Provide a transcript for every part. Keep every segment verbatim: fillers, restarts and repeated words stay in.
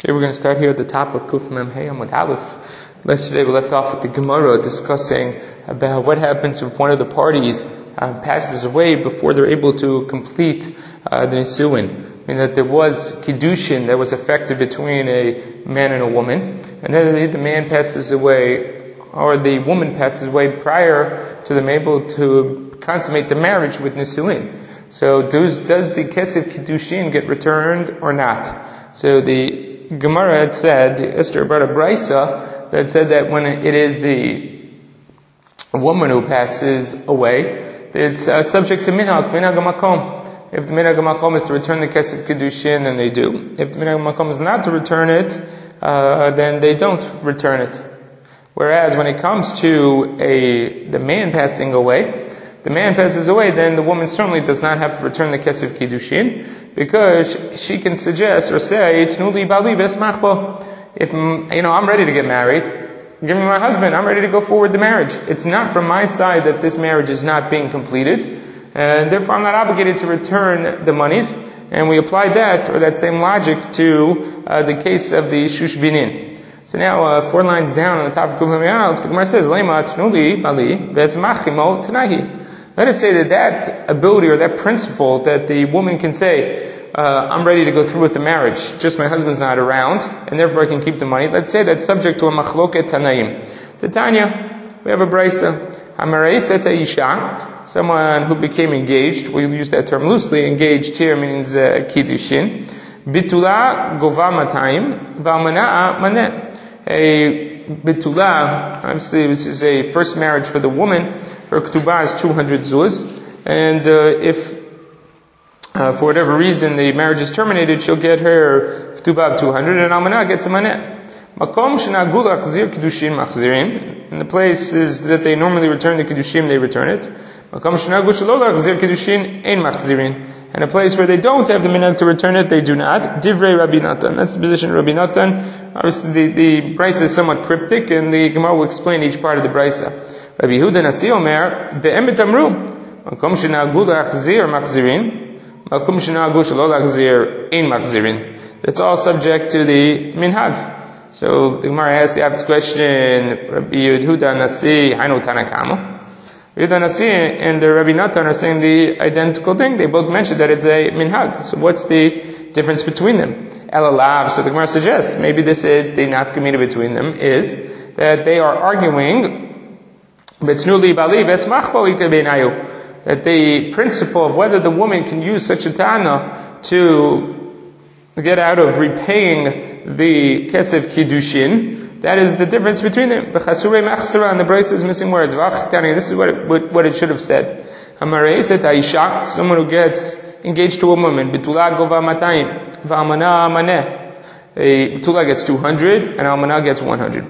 Okay, we're going to start here at the top of Kuf Mem Hey Amud Aleph. Yesterday we left off with the Gemara discussing about what happens if one of the parties uh, passes away before they're able to complete uh, the Nisuin. I mean that there was Kiddushin that was effected between a man and a woman, and then the man passes away, or the woman passes away prior to them able to consummate the marriage with Nisuin. So does, does the Kesef Kiddushin get returned or not? So the Gemara had said, Esther brought a brisa that said that when it is the woman who passes away, it's uh, subject to minhag, minhag makom. If the minhag makom is to return the kesef kedushin, then they do. If the minhag makom is not to return it, uh, then they don't return it. Whereas when it comes to a the man passing away, the man passes away, then the woman certainly does not have to return the kesef kiddushin, because she can suggest or say, "It's nuli bali besmachbo." If you know, I'm ready to get married. Give me my husband. I'm ready to go forward the marriage. It's not from my side that this marriage is not being completed, and therefore I'm not obligated to return the monies. And we apply that or that same logic to uh, the case of the shush binin. So now, uh, four lines down on the top of Kuf Mem Hey, the Gemara says, "Lema tnuli bali besmachimo tanahi." Let us say that that ability or that principle that the woman can say, uh, I'm ready to go through with the marriage, just my husband's not around, and therefore I can keep the money. Let's say that's subject to a machloket tanaim. Tanya, we have a brisa. Amareiseta isha, someone who became engaged, we'll use that term loosely, engaged here means uh, kiddushin. Bitula gova matayim, v'almana'a maneh. A bitula, obviously this is a first marriage for the woman. Her ketubah is two hundred zuz, and uh, if uh, for whatever reason the marriage is terminated, she'll get her ketubah of two hundred, and almanah gets a maneh. Makom shenagu lachzir kiddushin machzirin. In the places that they normally return the kiddushin, they return it. Makom shenagu shelo lachzir kiddushin ein machzirin. And a place where they don't have the minhag to return it, they do not. Divrei Rabbi Natan. That's the position of Rabbi Natan. Obviously, the, the brisa is somewhat cryptic, and the Gemara will explain each part of the brisa. Rabbi Yehuda Nasi Omer, be'emet amru, makom shenagu lachzir machzirin, makom shenagu shelo lachzir ein machzirin. It's all subject to the minhag. So the Gemara asks the obvious question, Rabbi Yehuda Nasi, hainu tanakama. Yehuda Nasi and the Rabbi Natan are saying the identical thing. They both mentioned that it's a minhag. So what's the difference between them? Elalav. So the Gemara suggests maybe this is the nafkamina between them is that they are arguing that the principle of whether the woman can use such a tana to get out of repaying the kesef kiddushin, that is the difference between them. And the brisa is missing words. This is what it, what, what it should have said. Someone who gets engaged to a woman, betula gova matayim, v'almana maneh. A betula gets two hundred, and almana gets one hundred.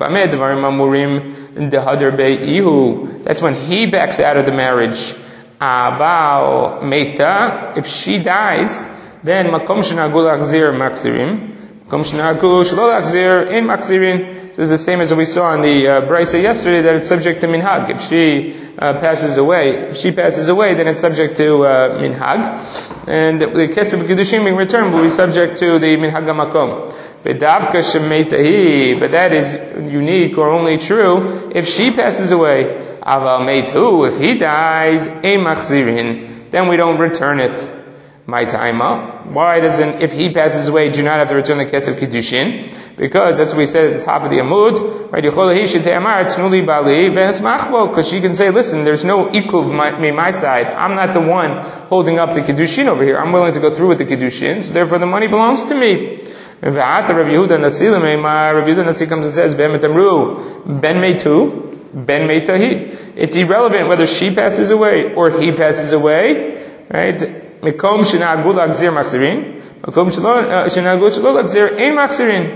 That's when he backs out of the marriage. Aval meita, if she dies, then makom shenagu lachzir machzirim, makom shenagu shelo lachzir ein machzirin. So it's the same as we saw in the uh, brisa yesterday, that it's subject to minhag. If she uh, passes away, if she passes away, then it's subject to uh, minhag, and the kesef kiddushin being returned will be subject to the minhag hamakom. But that is unique or only true if she passes away. Aval meitu, if he dies, ein machzirin, then we don't return it. My taima. Why doesn't, if he passes away, do you not have to return the kesef kiddushin? Because that's what we said at the top of the Amud, right? Because she can say, listen, there's no ikuv my, my side. I'm not the one holding up the kiddushin over here. I'm willing to go through with the kiddushin, so therefore the money belongs to me. Rabbi Yehuda Nasi Rabbi Yehuda Nasi comes and says, Ben metamru, ben meitu, ben meitahi. It's irrelevant whether she passes away or he passes away, right? Mekom shenagu lachzir machzirin, mekom shenagu shelo lachzir ein machzirin.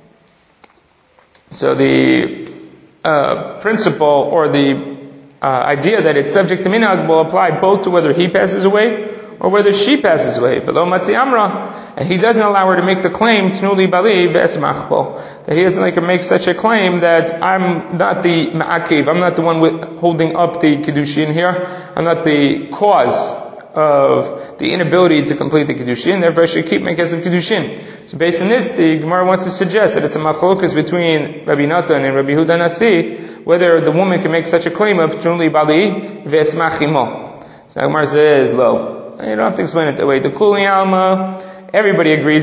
So the uh, principle or the uh, idea that it's subject to minhag will apply both to whether he passes away or whether she passes away. And he doesn't allow her to make the claim that he doesn't like her make such a claim that I'm not the ma'akev, I'm not the one with holding up the kiddushin here, I'm not the cause of the inability to complete the Kiddushin, therefore she should keep my Kesef Kiddushin. So based on this, the Gemara wants to suggest that it's a machlokas between Rabbi Natan and Rabbi Yehuda Nasi, whether the woman can make such a claim of Chunli Bali Vesmachimo. So the Gemara says, lo, you don't have to explain it that way. The Kuli Alma, everybody agrees,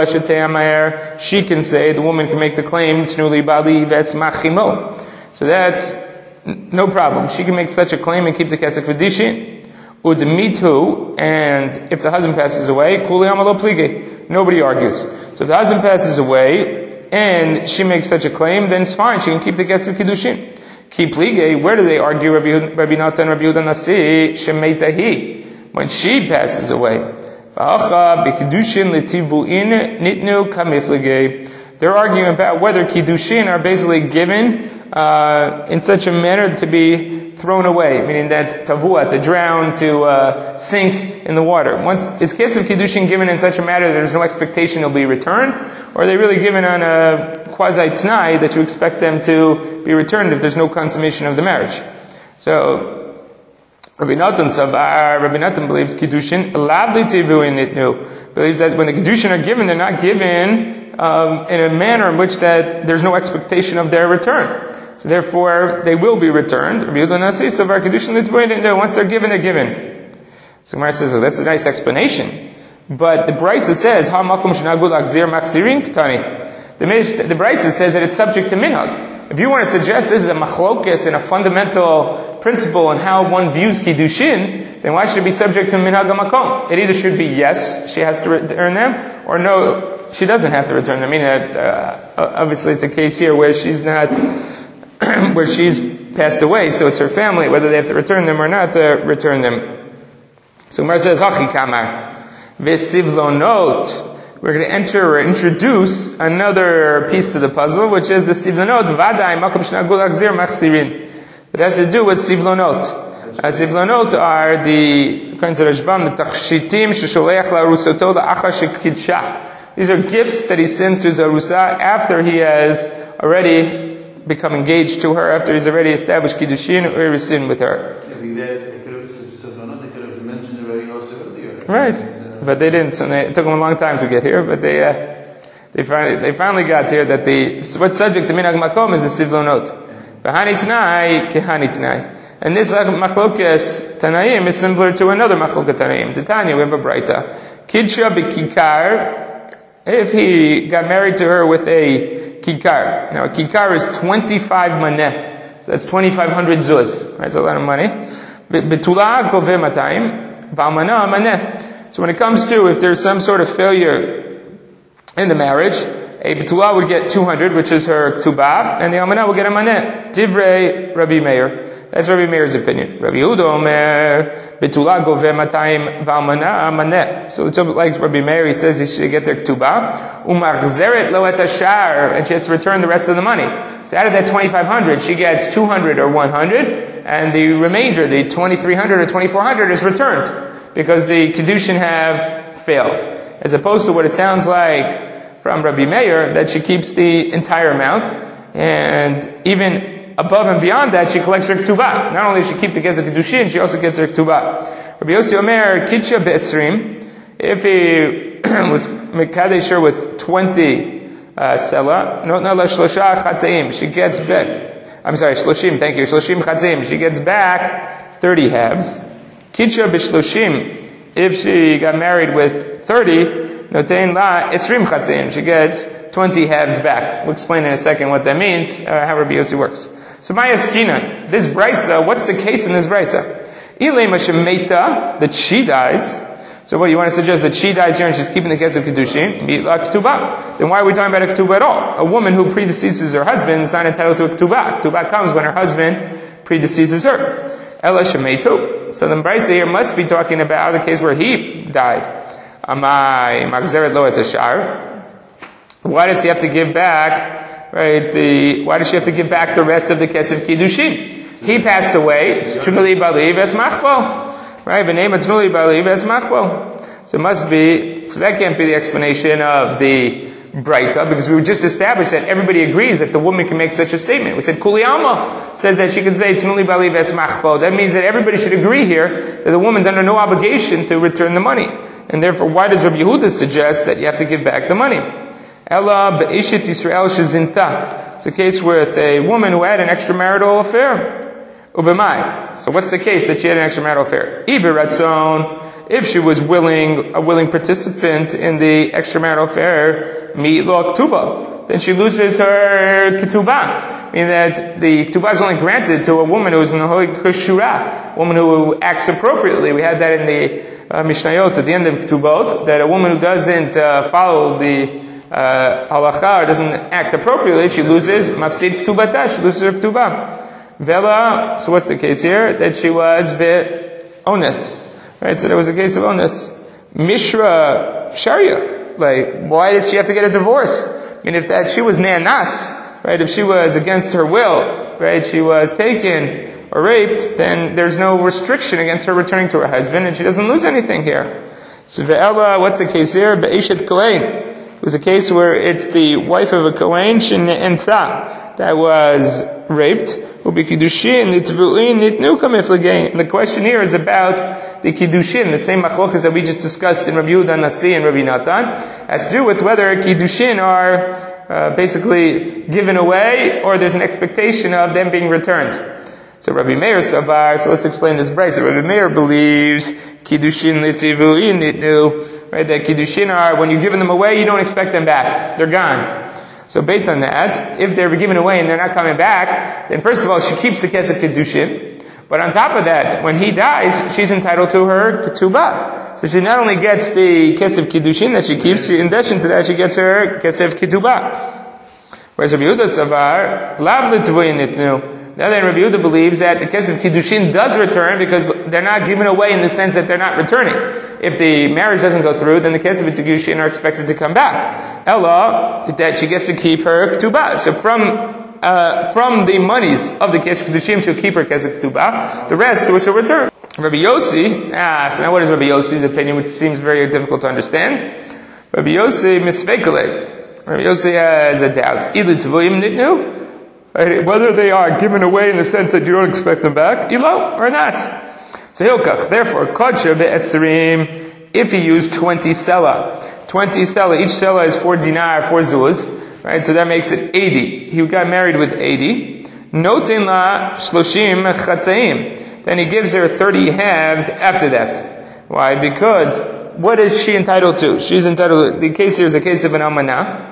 she can say, the woman can make the claim, Chunli Bali Vesmachimo. So that's no problem. She can make such a claim and keep the Kesef Kiddushin. Udmitu, and if the husband passes away, Kuli Alma lo plige. Nobody argues. So if the husband passes away, and she makes such a claim, then it's fine. She can keep the Kesef Kiddushin. Ki plige, where do they argue, Rabbi, Rabbi Natan, Rabbi Yehuda Nasi? Shemeitahi. When she passes away. V'acha b'kiddushin l'tivu'in nitnu kamiflige. They're arguing about whether Kiddushin are basically given uh, in such a manner to be thrown away, meaning that tavua, to drown, to uh, sink in the water. Once is Kesef Kiddushin given in such a manner that there's no expectation it'll be returned, or are they really given on a quasi t'nai that you expect them to be returned if there's no consummation of the marriage? So Rabbi Natan Savar, Rabbi Natan believes Kiddushin lavli tivuin nitnu, believes that when the Kiddushin are given, they're not given um, in a manner in which that there's no expectation of their return. So therefore, they will be returned. Rabbi Yehuda Nasi Savar Kiddushin litvuin nitnu. Once they're given, they're given. So Gemara says, oh, that's a nice explanation. But the Brisa says, Ha makom shenagul akzir maksirin ktani. The, the Brisa says that it's subject to minhag. If you want to suggest this is a machlokes and a fundamental principle in how one views Kiddushin, then why should it be subject to minhag makom? It either should be yes, she has to return them, or no, she doesn't have to return them. I mean, uh, obviously it's a case here where she's not, where she's passed away, so it's her family, whether they have to return them or not to return them. So Gemara says, Hachi kamar, v'sivlonot. We're going to enter or introduce another piece to the puzzle, which is the sivlonot, vadai makom shnagul akzir machsirin. It has to do with sivlonot. Uh, sivlonot are the, according to Rashbam, the tachshitim shesholeach la'arusoto la'acha shekidsha. These are gifts that he sends to his arusa after he has already become engaged to her, after he's already established kiddushin or irusin with her. Right, but they didn't. So they, it took them a long time to get here, but they uh, they finally they finally got here. That the what's subject to minhag makom is the sivlonot. V'hani t'nai kehani t'nai. And this machlokes tanaim is similar to another machlokes tanaim. Titania, we have a braita. Kidsha b'kikar. If he got married to her with a kikar. Now a kikar is twenty-five maneh. So that's twenty-five hundred zuz. Right, that's a lot of money. Betula goveh matayim. V'almana maneh. So when it comes to, if there's some sort of failure in the marriage, a betula would get two hundred, which is her ktubah, and the almana would get a maneh. Divrei Rabbi Meir. That's Rabbi Meir's opinion. Rabbi Yehuda Omer, betula goveh matayim v'almana maneh. So it's like Rabbi Meir, he says he should get their ktubah. Umachzeret lo et hashar, and she has to return the rest of the money. So out of that twenty-five hundred, she gets two hundred or one hundred, and the remainder, the twenty-three hundred or twenty-four hundred, is returned. Because the Kiddushin have failed. As opposed to what it sounds like from Rabbi Meir, that she keeps the entire amount, and even above and beyond that, she collects her ktubah. Not only does she keep the Kesef Kiddushin, she also gets her ktubah. Rabbi Yossi Omer, Kitcha be'esrim, if he was mekadesh her with twenty uh, sela, no, no, la shlosha chatzaim, she gets back, I'm sorry, shloshim, thank you, shloshim chatzaim, she gets back thirty halves. Kitcha b'shloshim, if she got married with thirty, notein la esrim chatzim, she gets twenty halves back. We'll explain in a second what that means, uh, how Rabbi Yossi works. So Maya Skina, this brisa, what's the case in this brisa? Ilay mashemeta, that she dies. So what, you want to suggest that she dies here and she's keeping the Kesef Kiddushin? La ketubah. Then why are we talking about a ketubah at all? A woman who predeceases her husband is not entitled to a ketubah. Ketubah comes when her husband predeceases her. Ela shemetu. So the Brisa here must be talking about the case where he died. Amai magzeret lo et hashar. Why does he have to give back, right, the, why does she have to give back the rest of the Kesef Kiddushin? He passed away. It's Tnuli Bali Ves Machbo. Right? V'nei Tnuli Bali Ves Machbo. So it must be, so that can't be the explanation of the Braita, because we just established that everybody agrees that the woman can make such a statement. We said Kuli Alma says that she can say Tnuli Bali Ves Machbo. That means that everybody should agree here that the woman's under no obligation to return the money. And therefore, why does Rabbi Yehuda suggest that you have to give back the money? Ella Be'ishet Yisrael Shezinta. It's a case with a woman who had an extramarital affair. Ubemai. So what's the case that she had an extramarital affair? Ibiratzon. If she was willing, a willing participant in the extramarital affair, mi'lo k'tuba, then she loses her ketubah. Meaning that the ketubah is only granted to a woman who is in a kashura, a woman who acts appropriately. We had that in the uh, Mishnayot at the end of ketubot, that a woman who doesn't uh, follow the uh, halacha or doesn't act appropriately, she loses mafsid ketubata, she loses her ketubah. Vela, so what's the case here? That she was be'ones. Right, so there was a case of onus. Mishra Sharia. Like, why did she have to get a divorce? I mean, if that she was ne'anas, right, if she was against her will, right, she was taken or raped, then there's no restriction against her returning to her husband, and she doesn't lose anything here. So ve'ela, what's the case here? Be'eshet Kohen. It was a case where it's the wife of a Kohen, shene'ensa, that was raped. And the question here is about the kiddushin, the same machlokas that we just discussed in Rabbi Yehuda Nasi and Rabbi Natan. It has to do with whether kiddushin are uh, basically given away or there's an expectation of them being returned. So Rabbi Meir Savar, so let's explain this brayso. So Rabbi Meir believes kiddushin litrivuin nitnu, right? That kiddushin are when you're giving them away, you don't expect them back; they're gone. So based on that, if they're given away and they're not coming back, then first of all, she keeps the kesef kiddushin. But on top of that, when he dies, she's entitled to her ketubah. So she not only gets the kesef kiddushin that she keeps, in addition to that, she gets her kesef ketubah. Whereas Rabbi Yehuda Savar, lav l'tvuyin nitnu. The other Rabbi Yehuda believes that the kesef kiddushin does return because they're not given away in the sense that they're not returning. If the marriage doesn't go through, then the kesef kiddushin are expected to come back. Ella, that she gets to keep her ketubah. So from uh, from the monies of the kesef kiddushin, she'll keep her kesef ketubah. The rest, which she'll return. Rabbi Yossi asks, now what is Rabbi Yossi's opinion, which seems very difficult to understand? Rabbi Yossi misvekele. Rabbi Yossi has a doubt. Ilu tvoyim nitnu. Whether they are given away in the sense that you don't expect them back, ilo, or not. So hilkach, therefore, kodsha be'esrim, if he used twenty sela, twenty sela, each sela is four dinar, four zuz, right? So that makes it eighty. He got married with eighty. Notin la shloshim chatzaim. Then he gives her thirty halves after that. Why? Because what is she entitled to? She's entitled, the case here is a case of an almanah.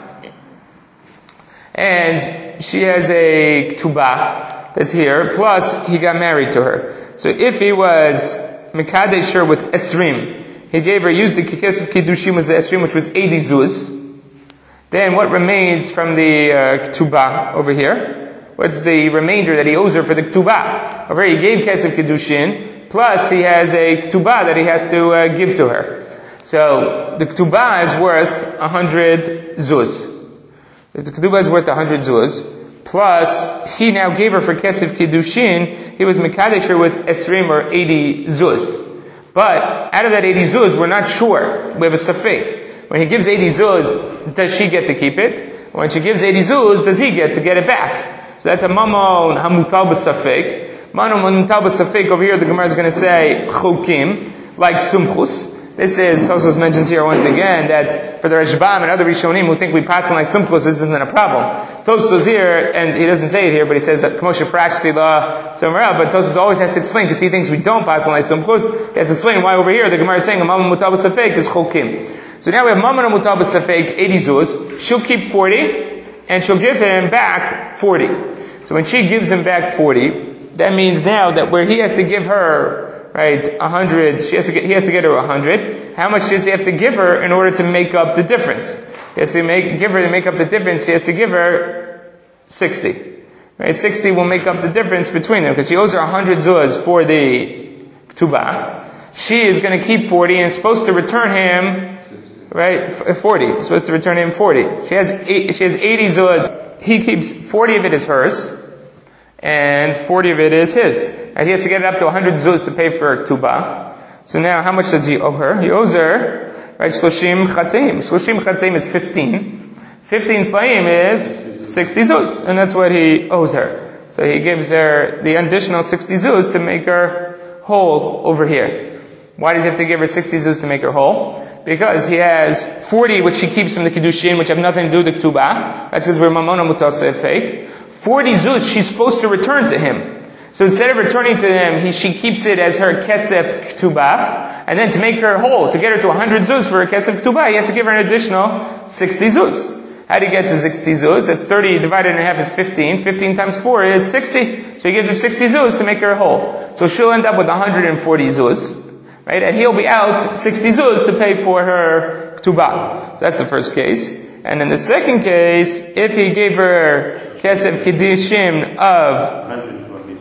And she has a ketubah that's here, plus he got married to her. So if he was mekadesh her with esrim, he gave her, used the kesef kiddushin was the esrim, which was eighty zuz, then what remains from the uh, ketubah over here? What's the remainder that he owes her for the ketubah? Over here he gave kesef kiddushin, plus he has a ketubah that he has to uh, give to her. So the ketubah is worth a hundred zuz. The ketubah is worth a hundred zuz, plus he now gave her for kesef kiddushin, he was mekadesh her with esrim or eighty zuz. But out of that eighty zuz, we're not sure. We have a safek. When he gives eighty zuz, does she get to keep it? When she gives eighty zuz, does he get to get it back? So that's a mamon hamutal b'safek. Mamon hamutal b'safek over here, the Gemara is going to say chokim, like sumchus. This is, Tosfos mentions here once again, that for the Rashbam and other Rishonim who think we pass on like sumchus, this isn't a problem. Tosfos here, and he doesn't say it here, but he says that Kmoshe Prashti La somewhere else, but Tosfos always has to explain, because he thinks we don't pass on like sumchus, he has to explain why over here the Gemara is saying a Mamon Mutal B'Safek is chokim. So now we have Mamon Mutal B'Safek, eighty zuz, she'll keep forty, and she'll give him back forty. So when she gives him back forty, that means now that where he has to give her, right, a hundred, she has to get, he has to get her a hundred. How much does he have to give her in order to make up the difference? He has to make, give her to make up the difference, he has to give her sixty. Right, sixty will make up the difference between them, because he owes her a hundred zuz for the ketubah. She is going to keep forty and is supposed to return him, right, forty. Supposed to return him forty. She has eight, she has eighty zuz. He keeps, forty of it is hers, and forty of it is his. And he has to get it up to one hundred zuz to pay for her ketubah. So now, how much does he owe her? He owes her, right, shloshim chatzeim. Shloshim chatzeim is fifteen. fifteen slaim is sixty zuz, and that's what he owes her. So he gives her the additional sixty zuz to make her whole over here. Why does he have to give her sixty zuz to make her whole? Because he has forty which she keeps from the Kiddushin, which have nothing to do with the Ketubah. That's because we're Mamona Mutasa fake. forty zuz she's supposed to return to him. So instead of returning to him, he, she keeps it as her Kesef Ketubah. And then to make her whole, to get her to one hundred zuz for her Kesef Ketubah, he has to give her an additional sixty zuz. How do you get to sixty zuz? That's thirty divided in half is fifteen. fifteen times four is sixty. So he gives her sixty zuz to make her whole. So she'll end up with one hundred forty zuz. Right? And he'll be out sixty zuz to pay for her Ketubah. So that's the first case. And in the second case, if he gave her Kesef Kiddushin of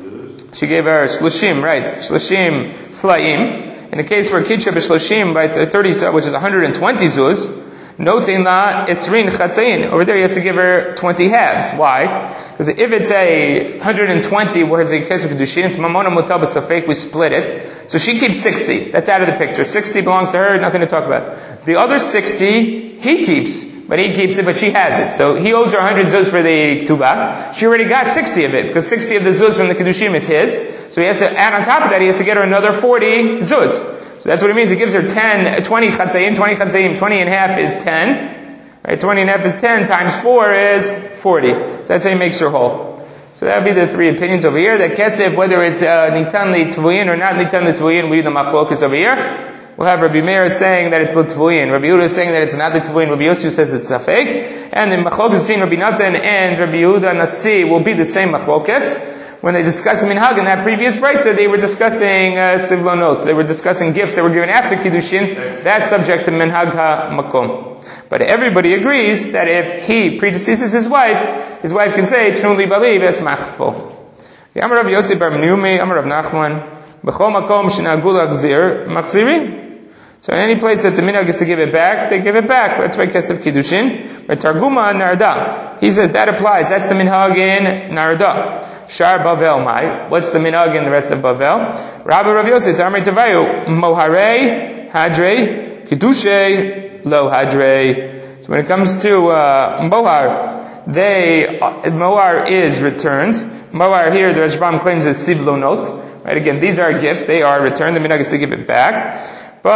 she gave her shloshim, right? Shloshim slaim. In the case where kitcha b'shloshim by thirty, which is one hundred twenty zuz, noting la isrin chatzayin. Over there, he has to give her twenty halves. Why? Because if it's a one hundred twenty, where it's a kesef kedushin, it's mamona mutal b'safek, we split it. So she keeps sixty. That's out of the picture. sixty belongs to her, nothing to talk about. The other sixty, he keeps. But he keeps it, but she has it. So he owes her one hundred zuz for the ketubah. She already got sixty of it, because sixty of the zuz from the kedushim is his. So he has to add on top of that, he has to get her another forty zuz. So that's what it means. He gives her ten, twenty chatzayim, twenty chatzayim, twenty and a half is ten. Right? twenty and a half is ten, times four is forty. So that's how he makes her whole. So that would be the three opinions over here. That kesef, whether it's uh, nitan li tvuyin or not nitan li tvuyin, we do the machlokas over here. We'll have Rabbi Meir saying that it's l'tvuyin. Rabbi Yehuda is saying that it's not l'tvuyin. Rabbi Yosef says it's safek. And the machlokas between Rabbi Natan and Rabbi Yehuda Nasi will be the same machlokas. When they discuss minhag in that previous brisa, they were discussing uh, sivlonot. They were discussing gifts that were given after kiddushin. That's subject to minhag ha-makom. But everybody agrees that if he predeceases his wife, his wife can say, "Tnu li bali v'esmach po." Amar Rav Yosef bar Menumi, Amar Rav Nachman, b'chol makom shenagu lachzir machzirin. So in any place that the minhag is to give it back, they give it back. That's by kesef kiddushin. But targuma narda, he says that applies. That's the minhag in narda. Shar Bavel Mai. What's the minhag in the rest of Bavel? Rabbi Rav Yosef Tamri Tavayu Mohare Hadre Kiddushe Lo Hadre. So when it comes to uh, Mohar, they uh, Mohar is returned. Mohar here, the Rashbam claims is sivlonot. Right? Again, these are gifts; they are returned. The minhag is to give it back.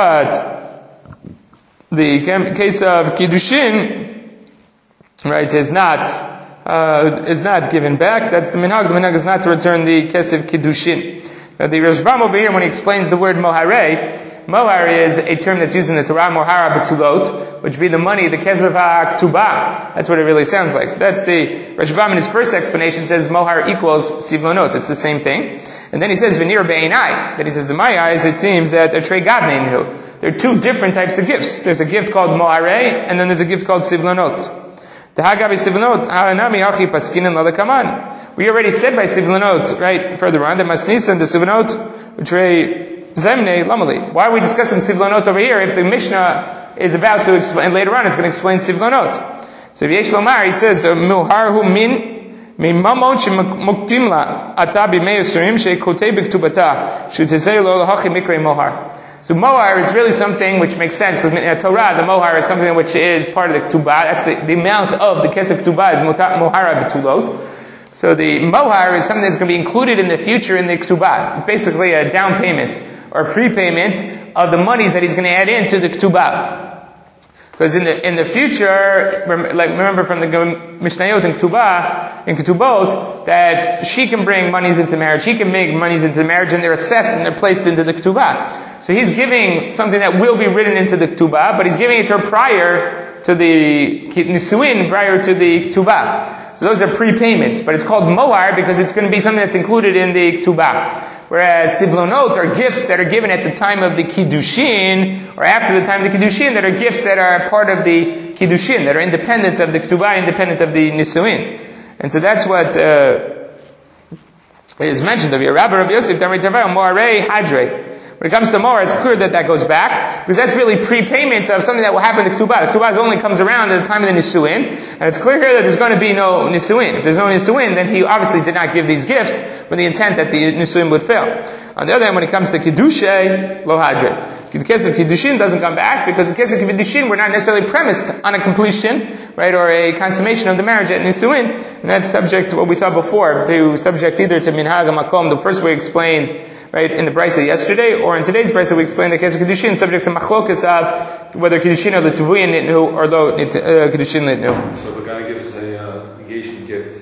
But the case of Kiddushin, right, is not, uh, is not given back. That's the minhag. The minhag is not to return the kesef Kiddushin. Now the Rashbam over here, when he explains the word mohare, mohar is a term that's used in the Torah, mohara b'tulot, which be the money, the kesef ha'ktubah. That's what it really sounds like. So that's the, Rashbam in his first explanation says mohar equals sivlonot. It's the same thing. And then he says, v'nir be'inai. Then he says, in my eyes, it seems that a trei gadneinu. There are two different types of gifts. There's a gift called mohare, and then there's a gift called sivlonot. Tahagabi sivlonot, ha'anami hachi paskinin lalakaman. We already said by sivlonot, right, further on, that masnisan, the sivlonot, trei zemne lamali. Why are we discussing sivlonot over here if the Mishnah is about to explain, later on it's going to explain sivlonot? So Yesh Lomar, he says, the muharhu min, min mamon shemuktim la, ata b'mei yisurim she'kotei b'ktubata, she'tezei lo lahachi mikrei mohar. So mohar is really something which makes sense, because in the Torah, the mohar is something which is part of the ketubah. That's the, the amount of the kesef ketubah is mohara b'tulot. So the mohar is something that's going to be included in the future in the ketubah. It's basically a down payment or prepayment of the monies that he's going to add into the ketubah. Because in the in the future, like remember from the Mishnayot in Ketubah, in Ketubot, that she can bring monies into marriage, he can make monies into marriage, and they're assessed and they're placed into the Ketubah. So he's giving something that will be written into the Ketubah, but he's giving it to her prior to the Nisuin, prior to the Ketubah. So those are prepayments, but it's called mohar because it's going to be something that's included in the Ketubah. Whereas sivlonot are gifts that are given at the time of the kiddushin, or after the time of the kiddushin, that are gifts that are part of the kiddushin, that are independent of the ketubah, independent of the nisuin. And so that's what uh, is mentioned of here. Rabbi Rabbi Yosef Tamri Tavayu Moharei Hadre. When it comes to mohar, it's clear that that goes back, because that's really prepayments of something that will happen to ketubah. The ketubah only comes around at the time of the nisuin, and it's clear here that there's going to be no nisuin. If there's no nisuin, then he obviously did not give these gifts with the intent that the nisuin would fail. On the other hand, when it comes to kiddushay, lo hadre. The Kesef Kiddushin doesn't come back because the Kesef Kiddushin were not necessarily premised on a completion, right, or a consummation of the marriage at Nisuin, and that's subject to what we saw before, to subject either to Minhag HaMakom, the first we explained, right, in the Brisa yesterday, or in today's Brisa we explained the Kesef Kiddushin subject to Machlokas of whether Kiddushin are the Tuvuyin Nitnu or the uh, Kiddushin Nitnu. So the guy gives a uh, engagement gift.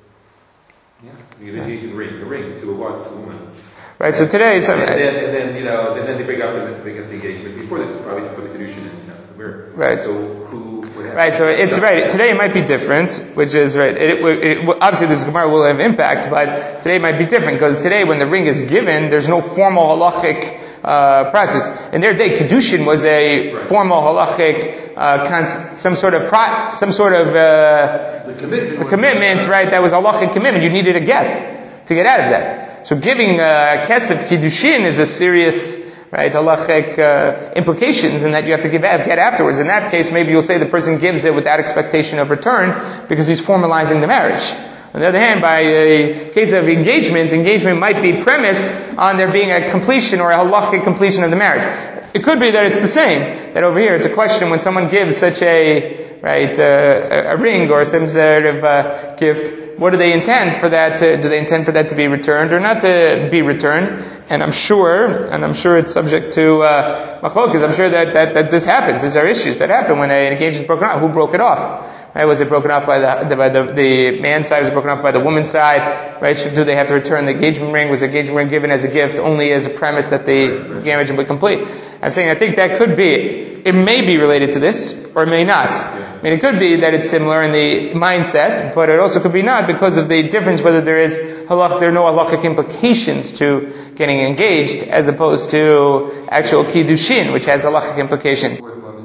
Yeah. You get an engagement ring, a ring to a wife, to a woman. Right, so today, so, and, then, and then, you know, and then they break up the, break up the engagement before the, probably before the Kiddushin and you know, the mirror. Right. So who, what right, so it's right, today it might be different, which is, right, it, it, it, obviously this Gemara will have impact, but today it might be different, because today when the ring is given, there's no formal halachic, uh, process. In their day, Kiddushin was a right. formal halachic, uh, cons- some sort of pro- some sort of, uh, the commitment, the commitment, right, that was a halachic commitment, you needed a get, to get out of that. So giving uh, kesef kiddushin is a serious, right, halachic uh, implications in that you have to give out, get afterwards. In that case, maybe you'll say the person gives it without expectation of return because he's formalizing the marriage. On the other hand, by a case of engagement, engagement might be premised on there being a completion or a halachic completion of the marriage. It could be that it's the same. That over here, it's a question when someone gives such a, right, uh, a, a ring or some sort of uh, gift. What do they intend for that? To, do they intend for that to be returned or not to be returned? And I'm sure, and I'm sure it's subject to uh, machlokas. I'm sure that, that that this happens. These are issues that happen when an engagement is broken off. Who broke it off? Right? Was it broken off by the by the, the man's side? Was it broken off by the woman's side? Right? Should, do they have to return the engagement ring? Was the engagement ring given as a gift only as a premise that the engagement would be complete? I'm saying I think that could be. It may be related to this, or it may not. I mean, it could be that it's similar in the mindset, but it also could be not because of the difference whether there is halach, there are no halachic implications to getting engaged as opposed to actual kiddushin, which has halachic implications.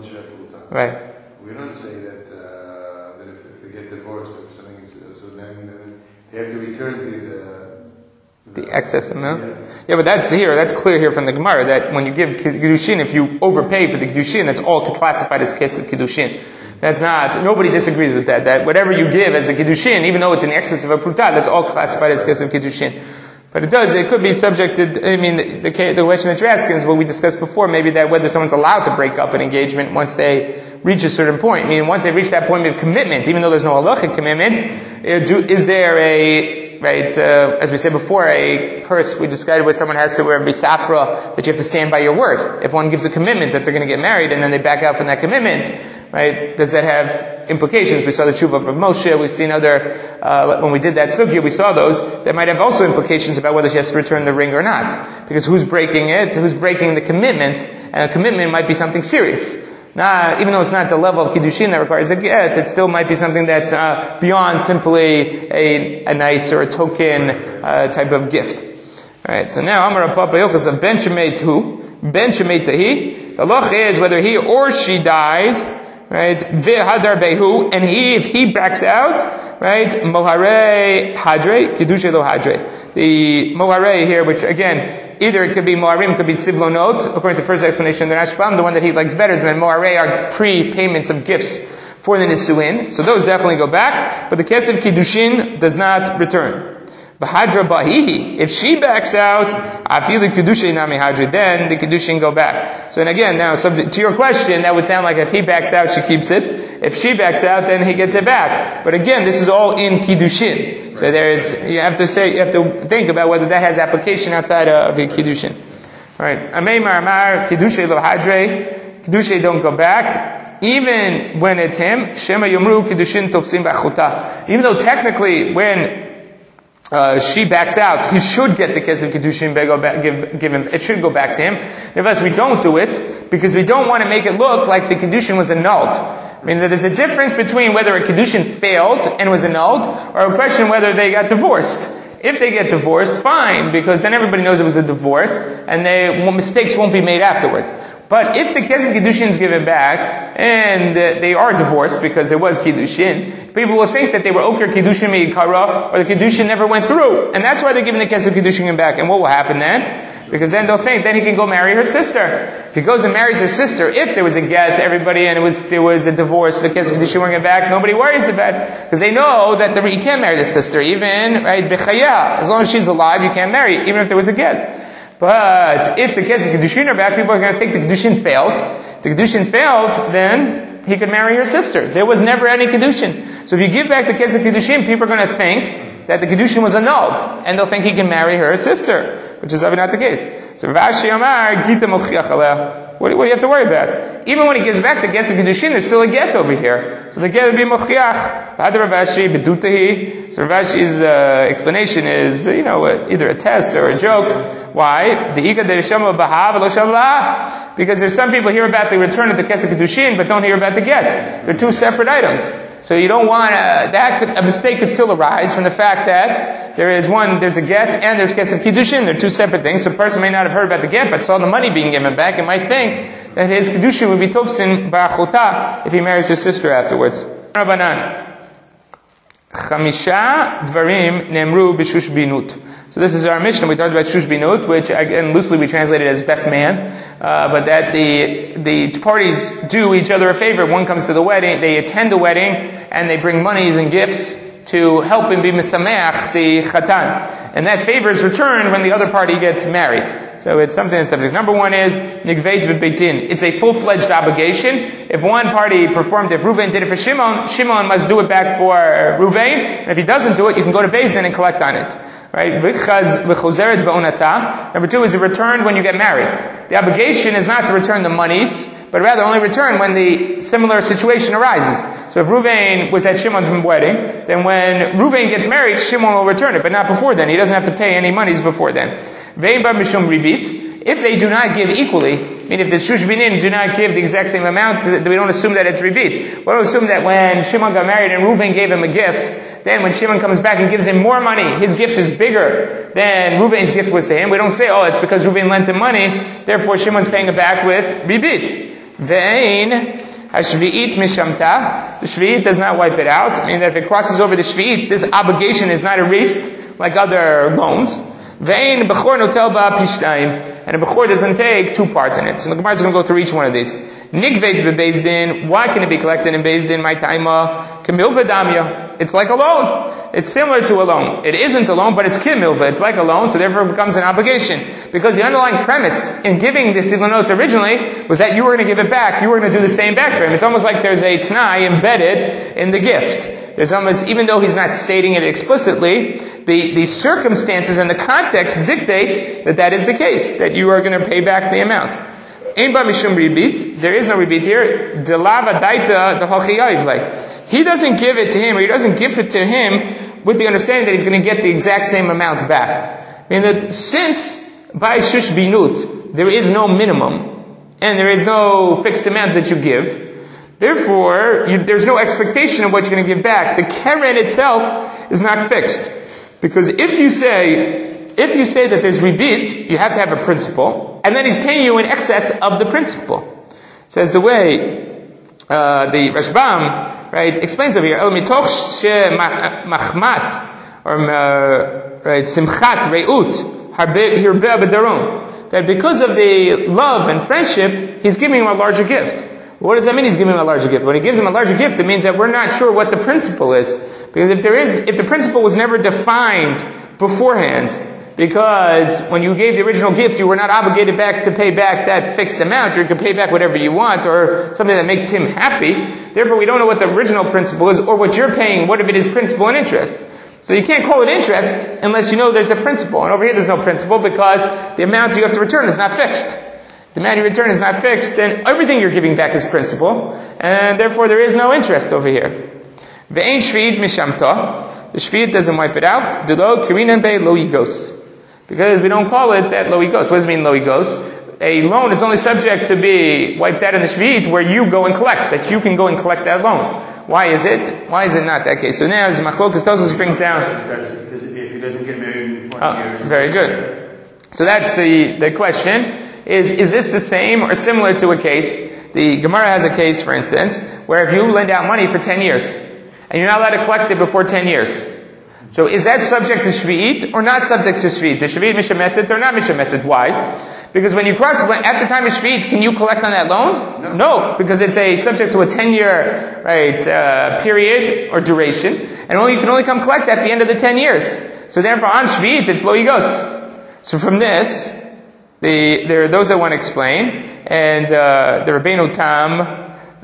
Right. We don't say that uh, that if, if they get divorced or something, so then, then they have to return the the, the excess amount. Yeah. yeah, but that's here. That's clear here from the Gemara that when you give kiddushin, if you overpay for the kiddushin, that's all classified as kesef kiddushin. That's not, nobody disagrees with that. That whatever you give as the kiddushin, even though it's in excess of a pruta, that's all classified as kesef kiddushin. But it does, it could be subjected, I mean, the, the, the question that you're asking is what we discussed before, maybe that whether someone's allowed to break up an engagement once they reach a certain point. I mean, once they reach that point of commitment, even though there's no halachic commitment, is there a, right, uh, as we said before, a curse we decided where someone has to wear a bisafra, that you have to stand by your word. If one gives a commitment that they're going to get married and then they back out from that commitment, right, does that have implications? We saw the tshuva of Moshe, we've seen other, uh, when we did that sugya, we saw those, that might have also implications about whether she has to return the ring or not. Because who's breaking it? Who's breaking the commitment? And a commitment might be something serious. Not, even though it's not the level of kiddushin that requires a get, it still might be something that's uh, beyond simply a, a nice or a token uh, type of gift. Alright, so now Amar Papa Yochas of Ben Shemei Hu, Ben Shemei Tahi. The loch is whether he or she dies, right? V'hadar behu, and he, if he backs out, right? Mohare hadre, kiddushe lo hadre. The mohare here, which again, either it could be moharim, it could be sivlonot, according to the first explanation, the Rashbam, the one that he likes better is that mohare are pre-payments of gifts for the nisuin. So those definitely go back, but the kesef kiddushin does not return. V'hadra bahihi, if she backs out, afili kiddushin nami hadra, then the kiddushin go back. So and again, now subject to your question, that would sound like if he backs out, she keeps it. If she backs out, then he gets it back. But again, this is all in kiddushin. So there is, you have to say, you have to think about whether that has application outside of a kiddushin. Alright. Amei marmar, kiddushin lo hadre, kiddushin don't go back. Even when it's him, shema yomru kiddushin tofsim b'achuta. Even though technically, when Uh, she backs out, he should get the kesef kiddushin, go back, give, give him, it should go back to him. Nevertheless, we don't do it, because we don't want to make it look like the kiddushin was annulled. I mean, there's a difference between whether a kiddushin failed and was annulled, or a question whether they got divorced. If they get divorced, fine, because then everybody knows it was a divorce, and they, well, mistakes won't be made afterwards. But if the kesef kiddushin is given back, and uh, they are divorced because there was kiddushin, people will think that they were okir kiddushin me'ikara, or the kiddushin never went through. And that's why they're giving the kesef kiddushin back. And what will happen then? Because then they'll think, then he can go marry her sister. If he goes and marries her sister, if there was a get to everybody and it was, there was a divorce, the kesef kiddushin won't get back, nobody worries about it. Because they know that the, you can't marry the sister, even, right, b'chaya. As long as she's alive, you can't marry, even if there was a get. But if the Kesef Kedushin are back, people are going to think the Kedushin failed. If the Kedushin failed, then he could marry her sister. There was never any Kedushin. So if you give back the Kesef Kedushin, people are going to think that the Kedushin was annulled, and they'll think he can marry her sister, which is obviously not the case. So Rashi Amar, Gita Mochiach Aleh. What, what do you have to worry about? Even when he gives back the Kesef Kedushin, there's still a get over here. So the get would be Mochiach. B'had Ravashi, B'dutahi. So Ravashi's uh, explanation is, you know, either a test or a joke. Why? Because there's some people hear about the return of the Kesef Kedushin, but don't hear about the get. They're two separate items. So you don't want uh, that could, a mistake could still arise from the fact that there is one, there's a get and there's Kesef Kedushin. They're two separate things. So a person may not have heard about the get, but saw the money being given back and might think that his Kedushin would be tofsin ba'achota if he marries his sister afterwards. Rabbanan. Chamisha dvarim nemru b'shush binut. So this is our Mishnah. We talked about shush binut, which again loosely we translated as best man, uh, but that the the parties do each other a favor. One comes to the wedding, they attend the wedding, and they bring monies and gifts to help him be misameach the chatan, and that favor is returned when the other party gets married. So it's something that's subject. Number one is nigveit b'beitin. It's a full-fledged obligation. If one party performed, if Reuven did it for Shimon, Shimon must do it back for Reuven. And if he doesn't do it, you can go to Beis Din and collect on it. Right? Number two is it returned when you get married. The obligation is not to return the monies, but rather only return when the similar situation arises. So if Reuven was at Shimon's wedding, then when Reuven gets married, Shimon will return it, but not before then. He doesn't have to pay any monies before then. If they do not give equally, I mean if the Shush Binin do not give the exact same amount, we don't assume that it's Ribit. We don't assume that when Shimon got married and Reuven gave him a gift, then when Shimon comes back and gives him more money, his gift is bigger than Reuven's gift was to him. We don't say, oh, it's because Reuven lent him money, therefore Shimon's paying it back with Ribit. Vein Hashvi'it Mishamta. The Shvi'it does not wipe it out. I mean that if it crosses over the Shvi'it, this obligation is not erased like other loans. Vein Bechor Notel Ba Pishtayim. And a Bechor doesn't take two parts in it. So the Gemara is going to go through each one of these. Nigveit Bebeis Din. Why can it be collected in Beis Din? My taima. Kamilva Damya. It's like a loan. It's similar to a loan. It isn't a loan, but it's kimilva. It's like a loan, so therefore it becomes an obligation. Because the underlying premise in giving the Sidla notes originally was that you were going to give it back. You were going to do the same back for him. It's almost like there's a Tanai embedded in the gift. There's almost, even though he's not stating it explicitly, the, the circumstances and the context dictate that that is the case, that you are going to pay back the amount. Ein ba mishum ribit. There is no ribit here. De lava daita de hochiyayvle. He doesn't give it to him, or he doesn't give it to him with the understanding that he's going to get the exact same amount back. I mean that since by shush binut there is no minimum and there is no fixed amount that you give, therefore you, there's no expectation of what you're going to give back. The keren itself is not fixed, because if you say if you say that there's ribit, you have to have a principal, and then he's paying you in excess of the principal. It says the way uh, the Rashbam, right, explains over here, El mitoch she machmat, or uh, right, simchat re'ut, harbe hirbe b'daron, that because of the love and friendship, he's giving him a larger gift. What does that mean? He's giving him a larger gift. When he gives him a larger gift, it means that we're not sure what the principle is, because if there is, if the principle was never defined beforehand, because when you gave the original gift, you were not obligated back to pay back that fixed amount. You could pay back whatever you want, or something that makes him happy. Therefore, we don't know what the original principle is, or what you're paying, what if it is principal and interest. So you can't call it interest unless you know there's a principle. And over here there's no principle, because the amount you have to return is not fixed. If the amount you return is not fixed, then everything you're giving back is principal, and therefore there is no interest over here. Ve'ein shvi'it mishamta. The shvi'it doesn't wipe it out. Delo kirinan be lo yigos. Because we don't call it that lo yigos. What does it mean lo yigos? A loan is only subject to be wiped out in the shvi'it where you go and collect, that you can go and collect that loan. Why is it? Why is it not that case? So now, as Machlokas Tosfos brings down, because if he doesn't get married in twenty oh, years. Very good. So that's the, the question. Is, is this the same or similar to a case? The Gemara has a case, for instance, where if you lend out money for ten years, and you're not allowed to collect it before ten years. So is that subject to Shvi'it or not subject to Shvi'it? The Shvi'it Mishametet or not Mishametet? Why? Because when you cross, when, at the time of Shvi'it, can you collect on that loan? No. no because it's a subject to a ten-year, right, uh, period or duration, and only, you can only come collect at the end of the ten years. So therefore on Shvi'it, it's lo yigos. So from this, The, there are those that want to explain, and uh, the Rabbeinu Tam, uh,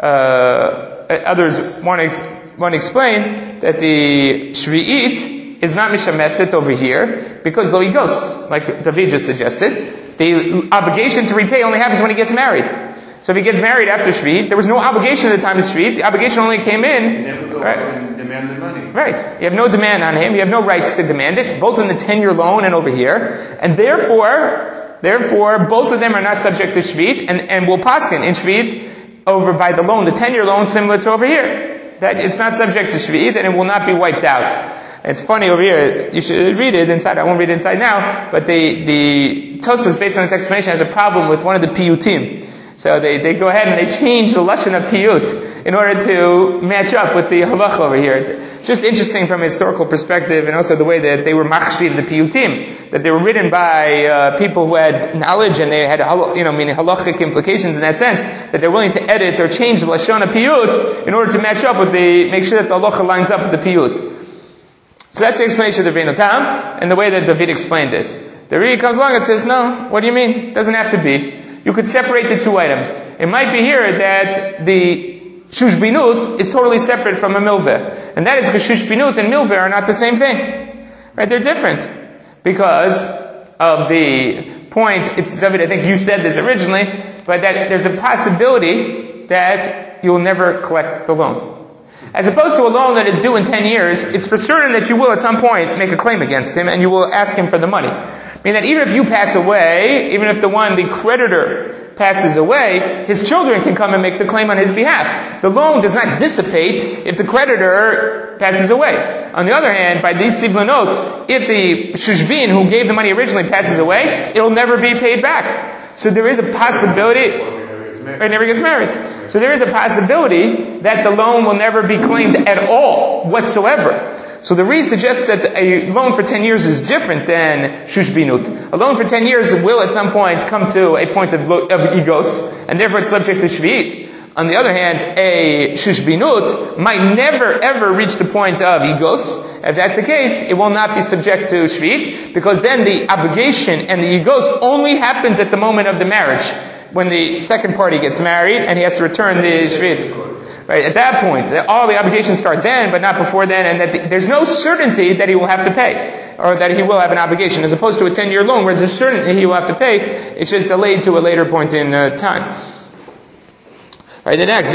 others want to, ex- want to explain that the Shvi'it is not Mishametet over here, because lo igos, like David just suggested, the obligation to repay only happens when he gets married. So if he gets married after Shvi'it, there was no obligation at the time of Shvi'it, the obligation only came in. You never go right? and demand the money. Right. You have no demand on him, you have no rights to demand it, both in the ten-year loan and over here, and therefore, Therefore, both of them are not subject to Shvi'it, and, and will paskin in Shvi'it over by the loan, the ten-year loan similar to over here. That it's not subject to Shvi'it, and it will not be wiped out. It's funny over here, you should read it inside, I won't read it inside now, but the, the Tosfos, based on its explanation, has a problem with one of the piyutim. So they, they go ahead and they change the lashon of piyut in order to match up with the halacha over here. It's just interesting from a historical perspective, and also the way that they were machshiv the piyutim, that they were written by uh, people who had knowledge and they had, you know, meaning halachic implications in that sense, that they're willing to edit or change the lashon of piyut in order to match up with the, make sure that the halacha lines up with the piyut. So that's the explanation of the Rabbeinu Tam, and the way that David explained it. The Ri comes along and says, no, what do you mean? It doesn't have to be. You could separate the two items. It might be here that the shushbinut is totally separate from a milveh. And that is because shushbinut and milveh are not the same thing. Right? They're different. Because of the point, it's, David, I think you said this originally, but that there's a possibility that you will never collect the loan. As opposed to a loan that is due in ten years, it's for certain that you will at some point make a claim against him and you will ask him for the money. Meaning that even if you pass away, even if the one, the creditor, passes away, his children can come and make the claim on his behalf. The loan does not dissipate if the creditor passes away. On the other hand, by these sivlanot, if the shushbin who gave the money originally passes away, it will never be paid back. So there is a possibility... Or never gets married. So there is a possibility that the loan will never be claimed at all, whatsoever. So the Ri suggests that a loan for ten years is different than shushbinut. A loan for ten years will at some point come to a point of, of igos, and therefore it's subject to shvi'it. On the other hand, a shushbinut might never ever reach the point of igos. If that's the case, it will not be subject to shvi'it, because then the obligation and the igos only happens at the moment of the marriage, when the second party gets married and he has to return the shvi'it. Right, at that point, all the obligations start then, but not before then, and that the, there's no certainty that he will have to pay, or that he will have an obligation, as opposed to a ten-year loan where there's a certainty he will have to pay. It's just delayed to a later point in uh, time. Right, the next,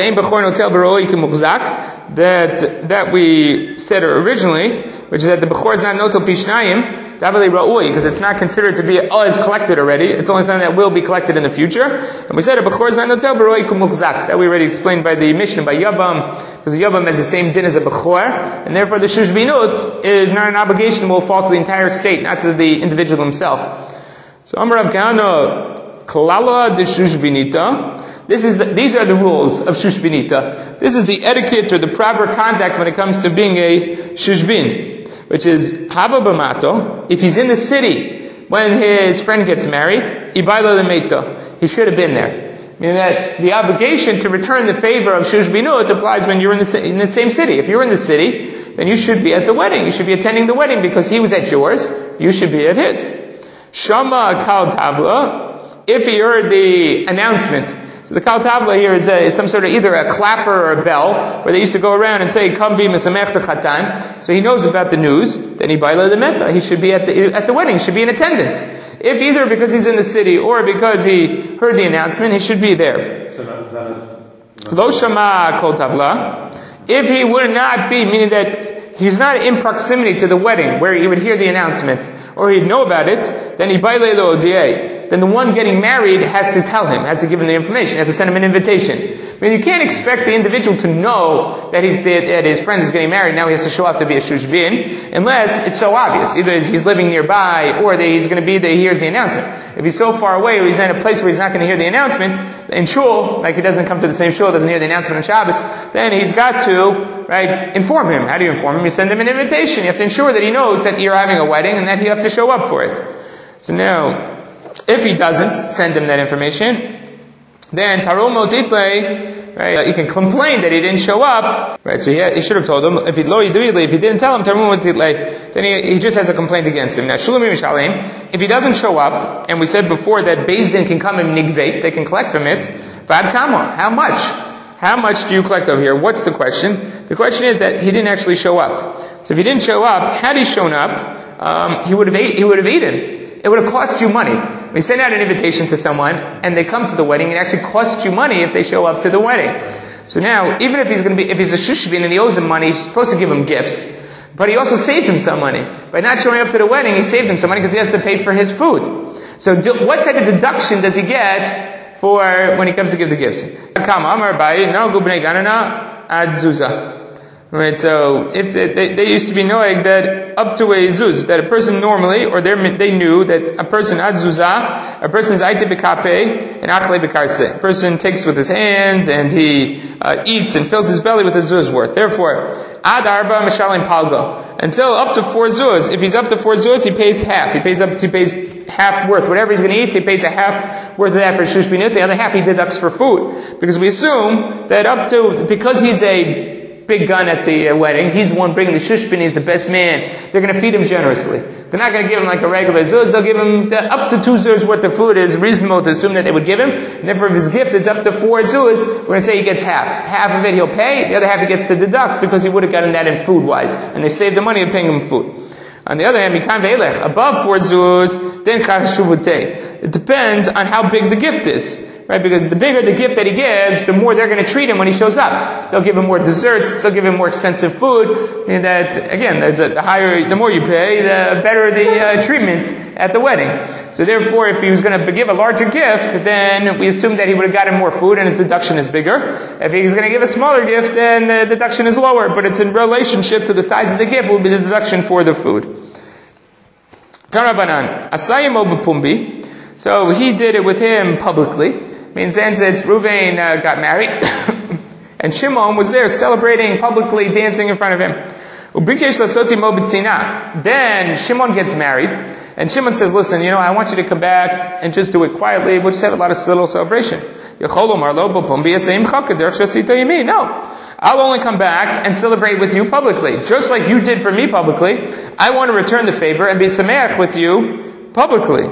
that that we said originally, which is that the bechor is not notel pishnayim, because it's not considered to be oh, it's collected already. It's only something that will be collected in the future. And we said a bechor is not notel b'roi kumukzak. That we already explained by the Mishnah by Yabam, because the Yabam has the same din as a bechor, and therefore the shushbinut is not an obligation; will fall to the entire state, not to the individual himself. So Amar Rav Kahana klala de shushbinita. This is the, these are the rules of shushbinita. This is the etiquette or the proper conduct when it comes to being a shushbin, which is haba b'mato. If he's in the city when his friend gets married, ibayla lemeita, he should have been there. Meaning that the obligation to return the favor of shushbinut applies when you're in the, in the same city. If you're in the city, then you should be at the wedding. You should be attending the wedding because he was at yours. You should be at his. Shama kal tavla. If he heard the announcement. So the kal tavla here is, a, is some sort of either a clapper or a bell, where they used to go around and say, "Come be mesamech chatan." So he knows about the news. Then he baila the meta. He should be at the at the wedding. He should be in attendance. If either because he's in the city or because he heard the announcement, he should be there. Lo shama kol tavla. If he would not be, meaning that he's not in proximity to the wedding where he would hear the announcement or he'd know about it, then he baila lo odieh. Then the one getting married has to tell him, has to give him the information, has to send him an invitation. I mean, you can't expect the individual to know that, he's, that his friend is getting married, now he has to show up to be a shushbin, unless it's so obvious. Either he's living nearby, or that he's going to be there, he hears the announcement. If he's so far away, or he's in a place where he's not going to hear the announcement, in shul, like he doesn't come to the same shul, doesn't hear the announcement on Shabbos, then he's got to, right, inform him. How do you inform him? You send him an invitation. You have to ensure that he knows that you're having a wedding, and that you have to show up for it. So now, if he doesn't send him that information, then Taro Motiple, right? Uh, he can complain that he didn't show up, right? So he, had, he should have told him. If he if he didn't tell him, then he, he just has a complaint against him. Now, if he doesn't show up, and we said before that Beis Din can come and nigvate, they can collect from it. Bad kama, how much? How much do you collect over here? What's the question? The question is that he didn't actually show up. So if he didn't show up, had he shown up, um, he would have ate, he would have eaten. It would have cost you money. We send out an invitation to someone, and they come to the wedding, it actually costs you money if they show up to the wedding. So now, even if he's going to be, if he's a shushbin and he owes him money, he's supposed to give him gifts. But he also saved him some money. By not showing up to the wedding, he saved him some money because he has to pay for his food. So do, what type of deduction does he get for when he comes to give the gifts? Right, so if they, they, they used to be knowing that up to a zuz, that a person normally, or they knew that a person ad zuzah, a person's aite bekape and achle bekarse. A person takes with his hands and he uh, eats and fills his belly with a zuz worth. Therefore, ad arba mishalim palgo. Until up to four zuz. If he's up to four zuz, he pays half. He pays up. He pays half worth. Whatever he's going to eat, he pays a half worth of that for shushbinut. The other half he deducts for food, because we assume that up to, because he's a big gun at the uh, wedding, he's the one bringing the shushbin, he's the best man, they're going to feed him generously. They're not going to give him like a regular zuz, they'll give him the, up to two zuz worth of food. Is reasonable to assume that they would give him. And therefore, if his gift is up to four zuz, we're going to say he gets half. Half of it he'll pay, the other half he gets to deduct, because he would have gotten that in food wise. And they saved the money of paying him food. On the other hand, above four zuz, then chashuvutei. It depends on how big the gift is. Right, because the bigger the gift that he gives, the more they're going to treat him when he shows up. They'll give him more desserts, they'll give him more expensive food, and that, again, that's a, the higher, the more you pay, the better the uh, treatment at the wedding. So therefore, if he was going to give a larger gift, then we assume that he would have gotten more food and his deduction is bigger. If he's going to give a smaller gift, then the deduction is lower, but it's in relationship to the size of the gift, will be the deduction for the food. Tarabanan, asayim o b'pumbi. So he did it with him publicly. Means then it's Reuven uh, got married, and Shimon was there celebrating publicly, dancing in front of him. Then Shimon gets married, and Shimon says, "Listen, you know, I want you to come back and just do it quietly. We'll just have a lot of little celebration." No, I'll only come back and celebrate with you publicly, just like you did for me publicly. I want to return the favor and be sameach with you publicly.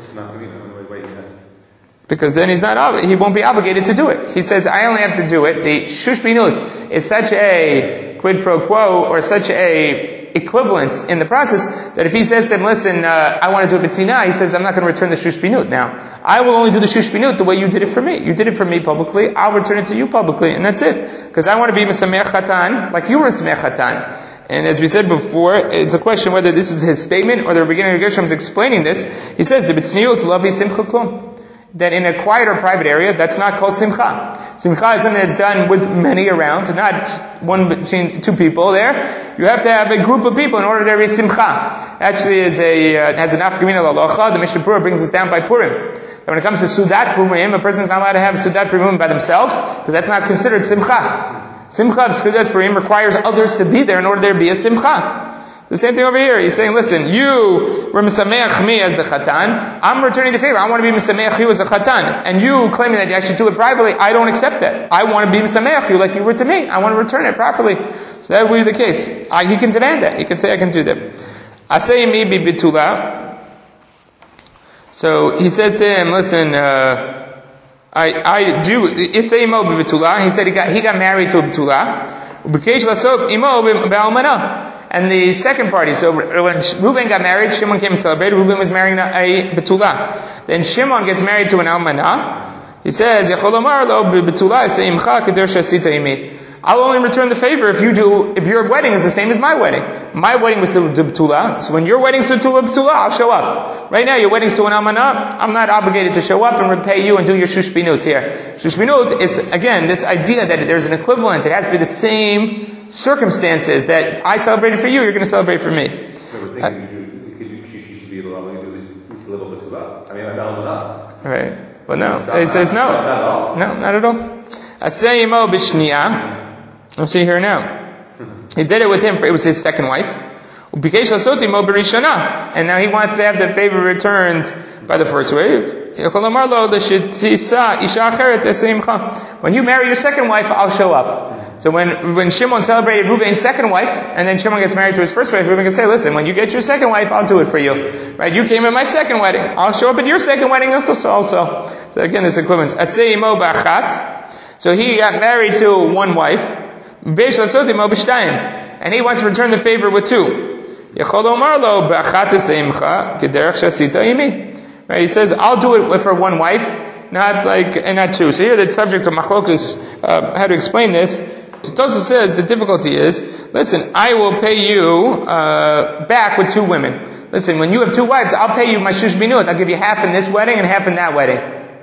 Because then he's not, he won't be obligated to do it. He says, I only have to do it. The shushbinut is such a quid pro quo, or such a equivalence in the process, that if he says to them, listen, uh, I want to do a b'tzina, he says, I'm not going to return the shushbinut now. I will only do the shushbinut the way you did it for me. You did it for me publicly, I'll return it to you publicly, and that's it. Because I want to be mesameach chatan, like you were mesameach chatan. And as we said before, it's a question whether this is his statement, or the beginning of Gershom is explaining this. He says, the b'tzniut lavi simcha klum. That in a quiet or private area, that's not called simcha. Simcha is something that's done with many around, not one between two people there. You have to have a group of people in order there to be simcha. Actually, is a uh, has an afkamina lalocha. The Mishnah Pura brings us down by Purim. That when it comes to Sudat Purim, a person is not allowed to have Sudat Purim by themselves, because that's not considered simcha. Simcha of Sudat Purim requires others to be there in order there to be a simcha. The same thing over here. He's saying, listen, you were misameach me as the chatan. I'm returning the favor. I want to be misameach you as the chatan. And you claiming that you actually do it privately, I don't accept that. I want to be misameach you like you were to me. I want to return it properly. So that would be the case. I, he can demand that. He can say, I can do that. Asay mi bi bitula. So he says to him, listen, uh, I, I do, Isay imo bi bitula. He said he got, he got married to a bitula. Ubikesh lasov imo be'almana. And the second party, so when Reuven got married, Shimon came and celebrated. Reuven was marrying a betula. Then Shimon gets married to an almanah. He says, I'll only return the favor if you do, if your wedding is the same as my wedding. My wedding was to a betula, so when your wedding's to a betula, I'll show up. Right now, your wedding's to an almanah, I'm not obligated to show up and repay you and do your shushbinut here. Shushbinut is, again, this idea that there's an equivalence. It has to be the same circumstances that I celebrated for you, you're going to celebrate for me. So we're thinking uh, you should, you should, you should be able to do this little bit to that. I mean, like almanah. Right. Well, no. It says no. No, not at all. Asayimo b'shniya. I'm seeing here now. He did it with him, for it was his second wife. And now he wants to have the favor returned by the first wave. When you marry your second wife, I'll show up. So when, when Shimon celebrated Reuben's second wife, and then Shimon gets married to his first wife, Reuben can say, listen, when you get your second wife, I'll do it for you. Right? You came at my second wedding. I'll show up at your second wedding also. also. So again, this equivalence. So he got married to one wife. And he wants to return the favor with two. Right? He says, I'll do it for one wife, not like, and not two. So here the subject of machlokas, uh, how to explain this. So Tosfos says the difficulty is, listen, I will pay you uh, back with two women. Listen, when you have two wives, I'll pay you my shush binut. I'll give you half in this wedding and half in that wedding.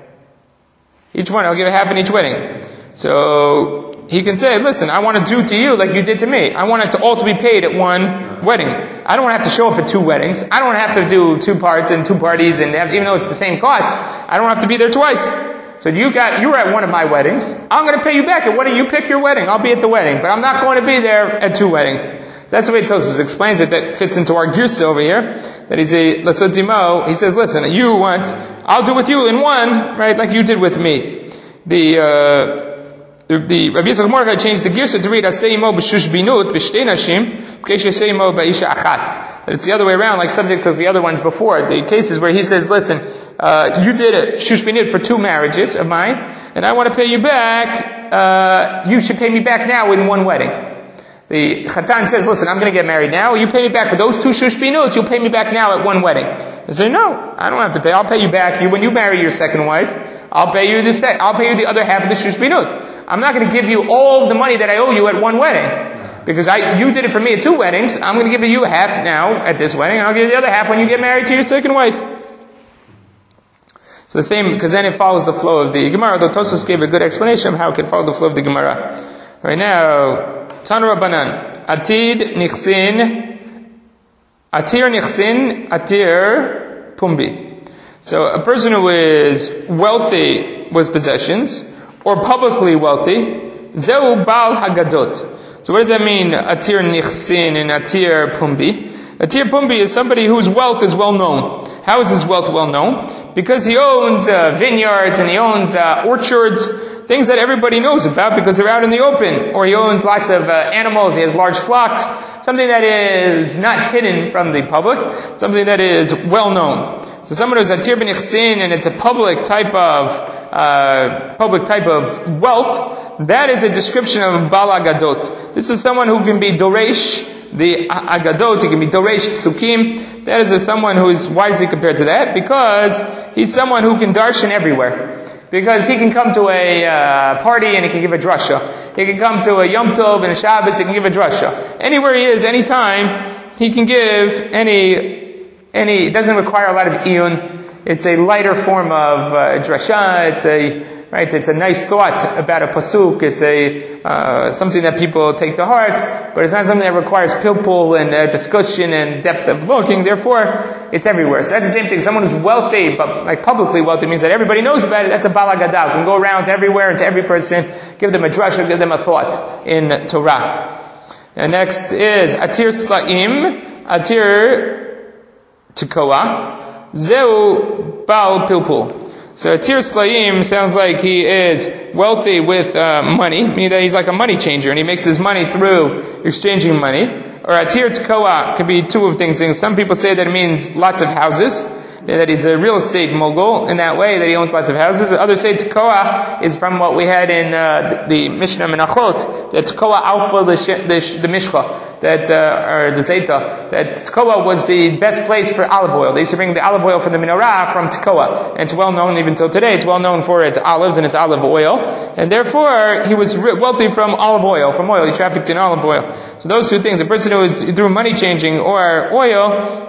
Each one, I'll give you half in each wedding. So he can say, listen, I want to do to you like you did to me. I want it to all to be paid at one wedding. I don't want to have to show up at two weddings. I don't want to have to do two parts and two parties, and have, even though it's the same cost, I don't have to be there twice. So you got, you were at one of my weddings. I'm going to pay you back at one of you pick your wedding. I'll be at the wedding, but I'm not going to be there at two weddings. So that's the way Tosfos explains it. That fits into our girsa over here. That he's a lasotimo. He says, listen, you want, I'll do with you in one, right, like you did with me. The, uh, the, the Rabbi Yitzchak Mordechai changed the girsa to read Aseimo b'shush binut b'shtei nashim b'kesh Aseimo b'isha achat. That it's the other way around, like subject to the other ones before. The cases where he says, listen, Uh, you did a shush binut for two marriages of mine, and I want to pay you back, uh, you should pay me back now in one wedding. The Chatan says, listen, I'm going to get married now, you pay me back for those two shush binuts, you'll pay me back now at one wedding. I say, no, I don't have to pay, I'll pay you back, you, when you marry your second wife, I'll pay you the sec- I'll pay you the other half of the shush binut. I'm not going to give you all the money that I owe you at one wedding. Because I, you did it for me at two weddings, I'm going to give you half now at this wedding, and I'll give you the other half when you get married to your second wife. So the same, because then it follows the flow of the Gemara, though Tosfos gave a good explanation of how it can follow the flow of the Gemara. Right now, Tanu Rabbanan, Atid Nichsin, Atir Nichsin, Atir Pumbi. So a person who is wealthy with possessions, or publicly wealthy, Zeu Baal Hagadot. So what does that mean, Atir Nichsin and Atir Pumbi? Atir Pumbi is somebody whose wealth is well known. How is his wealth well known? Because he owns uh, vineyards and he owns uh, orchards, things that everybody knows about because they're out in the open. Or he owns lots of uh, animals, he has large flocks, something that is not hidden from the public, something that is well known. So someone who's atir b'nichsin and it's a public type of uh, public type of wealth, that is a description of Baal Agadot. This is someone who can be doresh, the agadot, he can be doresh psukim. That is a, someone who is wisely compared to that because he's someone who can darshan everywhere. Because he can come to a uh, party and he can give a drasha. He can come to a Yom Tov and a Shabbos, he can give a drasha. Anywhere he is, anytime, he can give any, any, it doesn't require a lot of iyun. It's a lighter form of uh, drasha. It's a, right, it's a nice thought about a pasuk. It's a, uh, something that people take to heart, but it's not something that requires pilpul and uh, discussion and depth of looking. Therefore, it's everywhere. So that's the same thing. Someone who's wealthy, but like publicly wealthy means that everybody knows about it. That's a Baal Agadah. Can go around to everywhere and to every person, give them a drasha, give them a thought in Torah. And next is Atir Slaim, Atir Tekoa, Zeu Baal Pilpul. So Atir Slaim sounds like he is wealthy with uh, money, meaning that he's like a money changer, and he makes his money through exchanging money. Or Atir Tekoa could be two of things. Some people say that it means lots of houses, that he's a real estate mogul in that way, that he owns lots of houses. Others say Tekoa is from what we had in uh, the, the Mishnah Menachot, that Tekoa Alpha, the, the, the Mishcha, that, uh, or the Zeta, that Tekoa was the best place for olive oil. They used to bring the olive oil from the menorah from Tekoa. And it's well known even till today. It's well known for its olives and its olive oil. And therefore, he was wealthy from olive oil, from oil. He trafficked in olive oil. So those two things, a person who is through money changing or oil,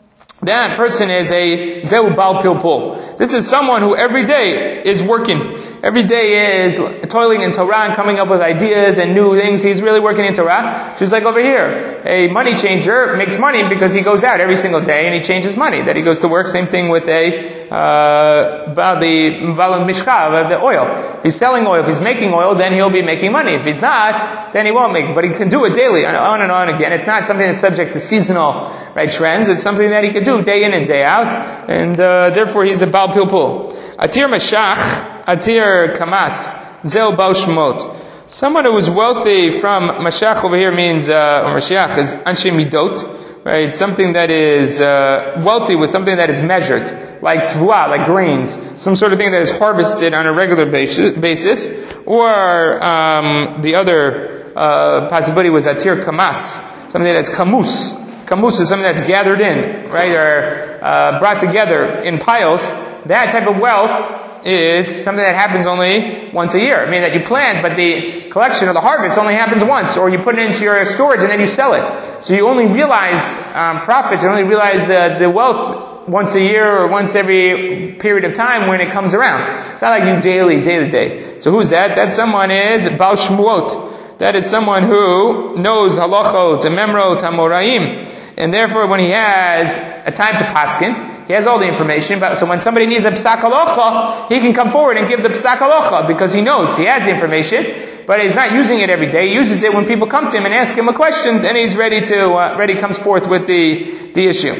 that person is a Zeu Baal Pilpul. This is someone who every day is working. every day is toiling in Torah and coming up with ideas and new things. He's really working in Torah. Just like over here, a money changer makes money because he goes out every single day and he changes money. That he goes to work. Same thing with a uh, the Bala Mishcha, the oil. If he's selling oil, if he's making oil, then he'll be making money. If he's not, then he won't make. But he can do it daily, on and on again. It's not something that's subject to seasonal right trends. It's something that he can do day in and day out, and uh, therefore he's a Baal Pilpul. Atir Mashach, Atir Kamas, Zel Baal Shemot. Someone who is wealthy from Mashach over here means, uh, or Mashiach is Anshe Midot, right? Something that is uh, wealthy with something that is measured, like Tvua, like grains, some sort of thing that is harvested on a regular basis, or um, the other uh, possibility was Atir Kamas, something that is Kamus. Kamus is something that's gathered in, right, or uh, brought together in piles. That type of wealth is something that happens only once a year. I mean, that you plant, but the collection or the harvest only happens once, or you put it into your storage and then you sell it. So you only realize um, profits, you only realize uh, the wealth once a year or once every period of time when it comes around. It's not like you daily, day to day. So who's that? That someone is Baal Shmuot. That is someone who knows halachot, memrot, hamoraim. And therefore, when he has a time to paskin, he has all the information. But so when somebody needs a psak halacha, he can come forward and give the psak halacha because he knows he has the information, but he's not using it every day. He uses it when people come to him and ask him a question. Then he's ready to uh, ready comes forth with the the issue.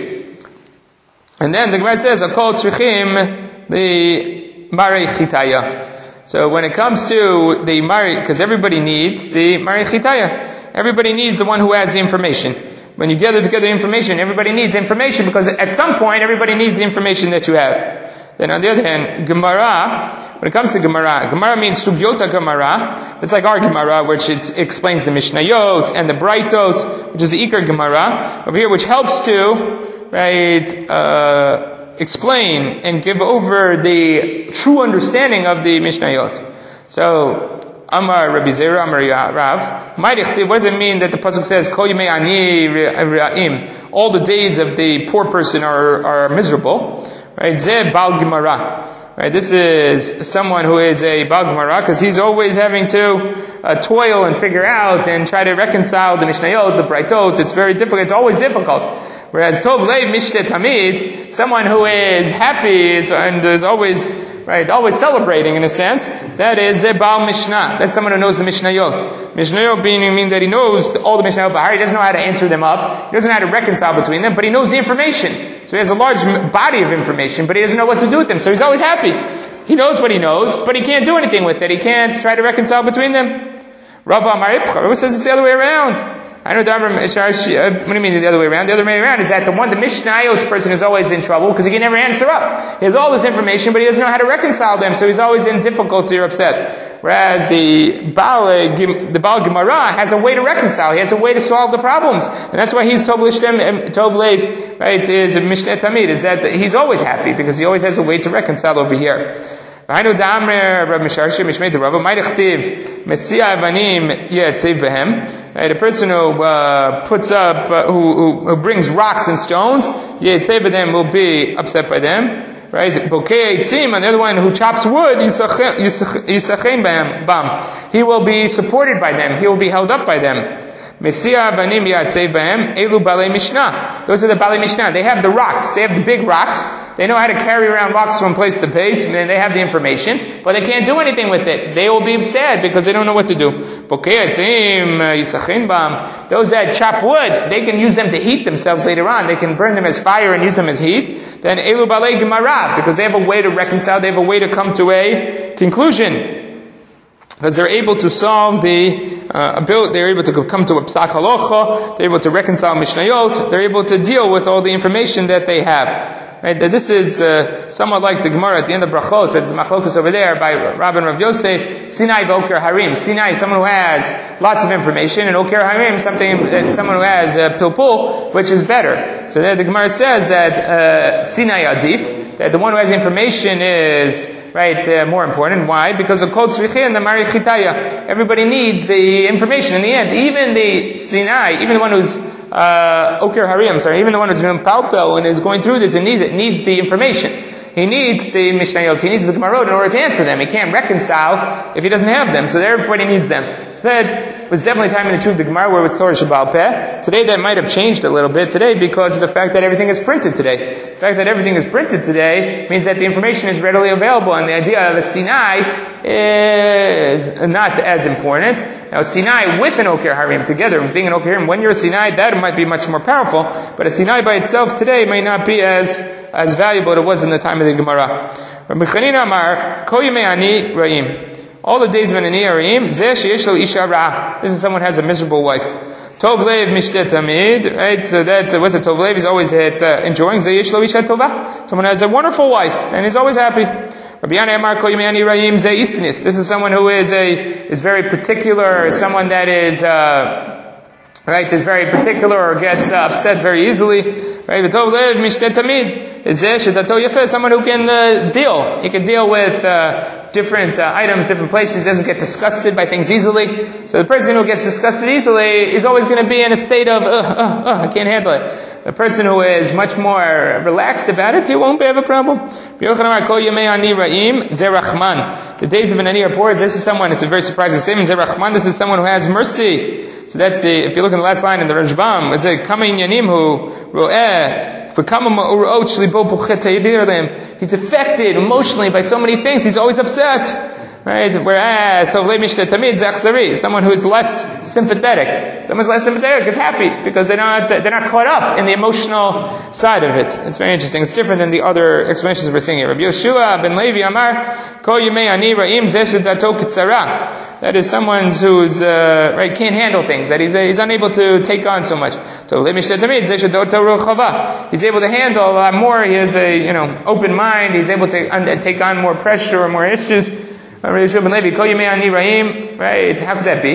And then the Gemara says, "Akol tzrichim the marei chitaya." So when it comes to the marei, because everybody needs the marei chitaya, everybody needs the one who has the information. When you gather together information, everybody needs information because at some point everybody needs the information that you have. Then on the other hand, Gemara, when it comes to Gemara, Gemara means Sugyota Gemara. It's like our Gemara, which it explains the Mishnayot and the Braitot, which is the Iker Gemara over here, which helps to, right, uh, explain and give over the true understanding of the Mishnayot. So, Amar Rabbi Zera, Amar Rav. What does it mean that the pasuk says, Kol yimei ani re'im? All the days of the poor person are, are miserable. Right? Zeh Baal Gemara. Right? This is someone who is a Baal Gemara because he's always having to uh, toil and figure out and try to reconcile the Mishnayot, the Braitot. It's very difficult. It's always difficult. Whereas Tov Leiv Mishte Tamid, someone who is happy is, and is always, right, always celebrating in a sense, that is a Baal Mishnah. That's someone who knows the Mishnayot. Mishnayot being mean that he knows all the Mishnayot, but he doesn't know how to answer them up. He doesn't know how to reconcile between them, but he knows the information. So he has a large body of information, but he doesn't know what to do with them. So he's always happy. He knows what he knows, but he can't do anything with it. He can't try to reconcile between them. Rav Amar Ipcha. Rav says it's the other way around. I know, what do you mean the other way around? The other way around is that the one, the Mishnayot person is always in trouble because he can never answer up. He has all this information, but he doesn't know how to reconcile them, so he's always in difficulty or upset. Whereas the Baal, the Baal Gemara has a way to reconcile. He has a way to solve the problems. And that's why he's Tov Lishtem, Tov Lev, right, is Mishneh Tamid, is that he's always happy because he always has a way to reconcile over here. I know Damre Rav Misharshi Mishmei Rav Ma'idachtiv Messiah Avanim Yetzev Behem. Right, a person who uh, puts up, uh, who, who, who brings rocks and stones, Yetzev Behem will be upset by them. Right, Bokei Eitzim, and the other one who chops wood, Yisachem Bam. He will be supported by them. He will be held up by them. Messiah Avanim Yetzev Behem Elu Balei Mishnah. Those are the Balei Mishnah. They have the rocks. They have the big rocks. They know how to carry around rocks from place to place, and they have the information, but they can't do anything with it. They will be sad because they don't know what to do. Those that chop wood, they can use them to heat themselves later on. They can burn them as fire and use them as heat. Then Elu Balei Gemara, because they have a way to reconcile, they have a way to come to a conclusion. Because they're able to solve the uh, ability, they're able to come to a psak halacha, they're able to reconcile Mishnayot, they're able to deal with all the information that they have. Right, that this is uh, somewhat like the Gemara at the end of Brachot. There's machlokus over there by Rabban Rav Yosef. Sinai v'Oker Harim. Sinai, someone who has lots of information, and Oker Harim, something that someone who has uh, pilpul, which is better. So there the Gemara says that uh, Sinai adif, that the one who has information is right uh, more important. Why? Because of Kol Tzrichei and the Mari Chitaya. Everybody needs the information in the end. Even the Sinai, even the one who's uh, Oker Harim, sorry, even the one who's doing palpel and is going through this and needs it, needs the information. he needs the Mishnayot, he needs the Gemarot in order to answer them. He can't reconcile if he doesn't have them, so therefore he needs them. So that was definitely a time in the truth the Gemara where it was Torah Shabbal Peh. Today that might have changed a little bit today because of the fact that everything is printed today. The fact that everything is printed today means that the information is readily available, and the idea of a Sinai is not as important. Now, a Sinai with an Oker Harim together, being an Oker Harim, when you're a Sinai, that might be much more powerful, but a Sinai by itself today may not be as as valuable as it was in the time of the Gemara. Rabbi Chanina Amar, Kol Yemei Ani Ra'im. All the days of an Ani Ra'im, Zeh sheyesh lo isha ra'ah. This is someone who has a miserable wife. Tov Lev Mishtet Tamid, right? So that's, what's it? Tov Lev is always at, uh, enjoying. Zeh yesh lo isha tova. Someone has a wonderful wife, and he's always happy. Rabbi Yana Amar Kol Yemei Ani Ra'im Zeh Istinis. This is someone who is a, is very particular, someone that is, uh, right, is very particular or gets uh, upset very easily. Right? V'tov Lev Mishtet Tamid. Is Zeh Shedato Yefeh, someone who can uh, deal. He can deal with, uh, different uh, items, different places, doesn't get disgusted by things easily. So the person who gets disgusted easily is always going to be in a state of, uh, uh, uh, I can't handle it. The person who is much more relaxed about it, he won't have a problem. The days of an ani are poor. This is someone, it's a very surprising statement. Zerachman, this is someone who has mercy. So that's the, if you look in the last line in the Rashbam, it's a Kama Inyanim who ro'eh, he's affected emotionally by so many things. He's always upset. Right? Whereas, someone who is less sympathetic. Someone who's less sympathetic is happy because they're not, they're not caught up in the emotional side of it. It's very interesting. It's different than the other explanations we're seeing here. Rabbi Yoshua ben Levi Amar, Kol Yemei Ani Ra'im Zeh Shedato Kitzara. That is someone who's, uh, right, can't handle things, that he's, uh, he's unable to take on so much. He's able to handle a lot more. He has a, you know, open mind. He's able to un- take on more pressure or more issues. Right? How could that be?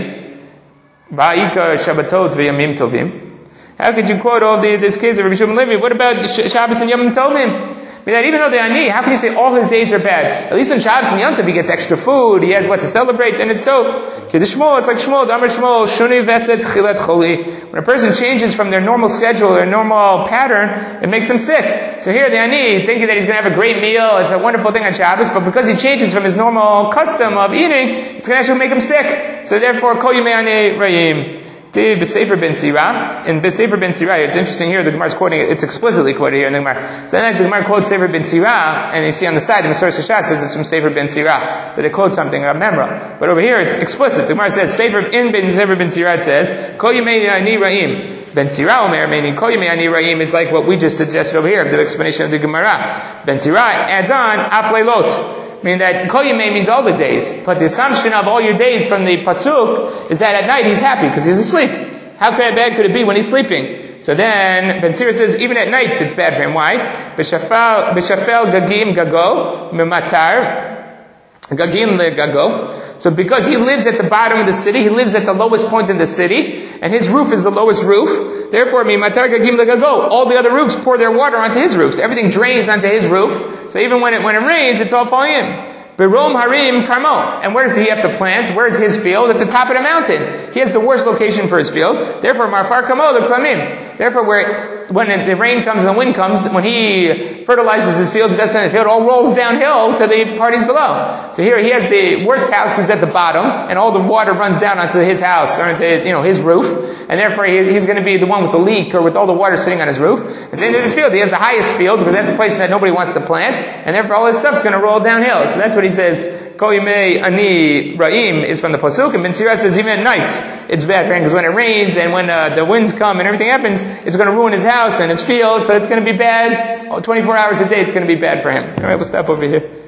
How could you quote all the, this case of Rabbi Shimon Levi? What about Shabbos and Yom Tovim? I mean, that even though they're ani, how can you say all his days are bad? At least on Shabbos and Yom Tov, he gets extra food, he has what to celebrate, then it's dope. Kiddush Shmuel, it's like Shmuel, Damar Shmuel, Shuni Veset Chilet Choli. When a person changes from their normal schedule, their normal pattern, it makes them sick. So here the ani, thinking that he's going to have a great meal, it's a wonderful thing on Shabbos, but because he changes from his normal custom of eating, it's going to actually make him sick. So therefore, Kol Yemei Ani Rayim. B'Sefer ben Sirah. In B'Sefer ben Sirah, it's interesting here, the Gemara is quoting it, it's explicitly quoted here in the Gemara. Sometimes the Gemara quotes Sefer ben Sirah, and you see on the side, the Masorah Shashat says it's from Sefer ben Sirah, that they quote something, a memra. But over here, it's explicit. The Gemara says, Sefer in ben Sefer ben Sirah, it says, Kol Yemei Ani Ra'im. Ben Sirah Omer, meaning Kol Yemei Ani Ra'im is like what we just suggested over here, the explanation of the Gemara. Ben Sirah adds on, Af Leilot. Meaning that Kol Yemei means all the days. But the assumption of all your days from the Pasuk is that at night he's happy because he's asleep. How bad could it be when he's sleeping? So then, Ben Sira says, even at nights it's bad for him. Why? B'shafel gagim gago, mimatar, gagim le gago. So because he lives at the bottom of the city, he lives at the lowest point in the city, and his roof is the lowest roof, therefore, mimatar gagim le gago, all the other roofs pour their water onto his roofs. Everything drains onto his roof. So even when it, when it rains, it's all falling in. Berom Harim Karmo. And where does he have to plant? Where is his field? At the top of the mountain. He has the worst location for his field. Therefore, Marfar Kamo, the Kramim. Therefore, where, when the rain comes and the wind comes, when he fertilizes his fields, does the field all rolls downhill to the parties below. So here he has the worst house because it's at the bottom, and all the water runs down onto his house, or into, you know, his roof. And therefore, he, he's going to be the one with the leak, or with all the water sitting on his roof. It's in his field. He has the highest field, because that's the place that nobody wants to plant, and therefore all his stuff's going to roll downhill. So that's what he says, Kol Yemei Ani Ra'im is from the Pasuk, and Ben Sirah says even at nights, it's bad for him, because when it rains, and when uh, the winds come, and everything happens, it's going to ruin his house and his field, so it's going to be bad. twenty-four hours a day, it's going to be bad for him. Alright, we'll stop over here.